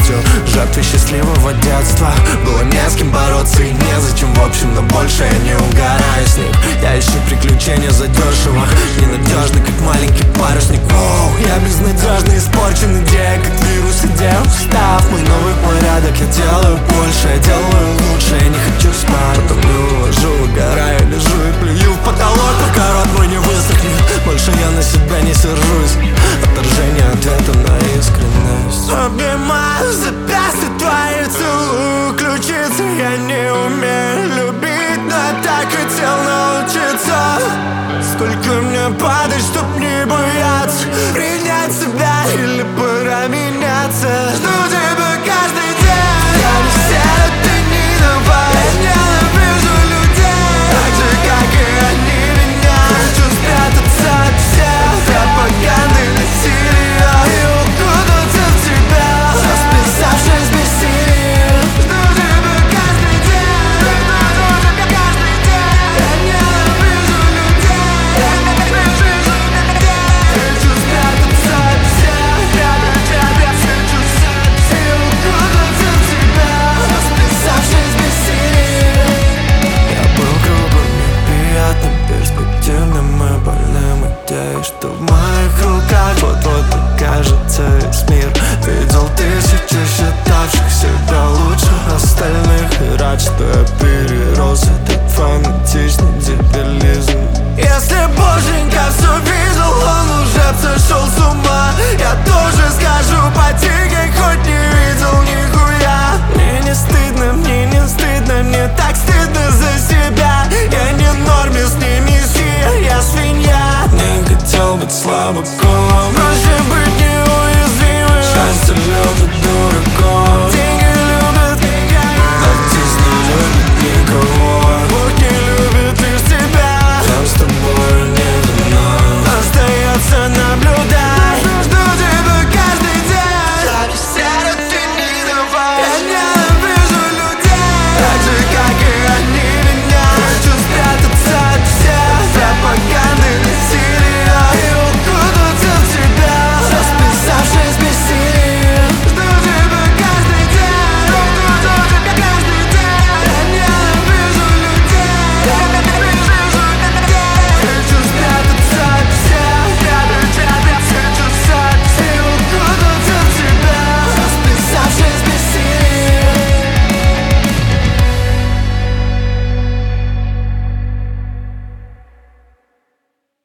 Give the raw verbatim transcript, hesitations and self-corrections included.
полностью жертвой счастливого детства. Было не с кем бороться и незачем, в общем, но больше я не угораю с них. Я ищу приключения задешево, ненадежный, как маленький парусник. Воу, я безнадежно испорчен идеей, как вирус идея. Устав, мой новый порядок, я делаю больше, я делаю лучше. Я не хочу спать, потому ложу, угораю, лежу и плюю в потолок, пока рот мой не высохнет. Больше я на себя не сержусь, отторжение ответа на искренность. Обнимаю запястья твои, целую ключицы. Я не умею любить, но я так хотел научиться. Сколько мне падать, чтоб не бояться, принять себя или пора меняться. Жду тебя каждый день, я не сяду, ты не давай. Я ненавижу людей, так же, как и они меня. Хочу спрятаться от всех пропаганды, насилия и укутаться в тебя, расписавшись без сил. Жду тебя каждый день, жду тебя каждый день. Я ненавижу людей, я ненавижу людей. Хочу спрятаться от всех, спрятать тебя, хочу и укутаться в тебя, расписавшись без сил. Я был грубым, неприятным, перспективным и больным идеей, что в моих руках вот-вот окажется весь мир. Видел тысячи считавших себя лучше остальных и рад, что я перерос этот фанатичный дебилизм. Если боженька все видел, он уже сошел с ума. Я тоже скажу по тихой, хоть не видел нихуя. Мне не стыдно, мне не стыдно, мне так стыдно за себя. Я не в норме, с ними я свинья. Не хотел быть слабаком,